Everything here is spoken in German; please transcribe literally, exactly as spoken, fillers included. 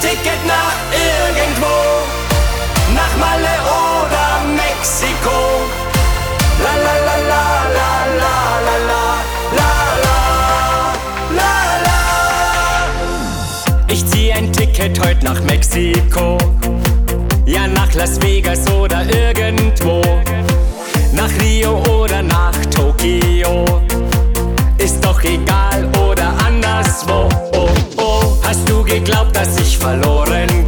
Ticket nach irgendwo, nach Malle oder Mexiko. La la la la la la la la la la la. Ich zieh ein Ticket heute nach Mexiko, ja nach Las Vegas oder irgendwo, nach Rio oder nach Tokio, ist doch egal oder anderswo. Oh, oh. Hast du geglaubt, dass ich verloren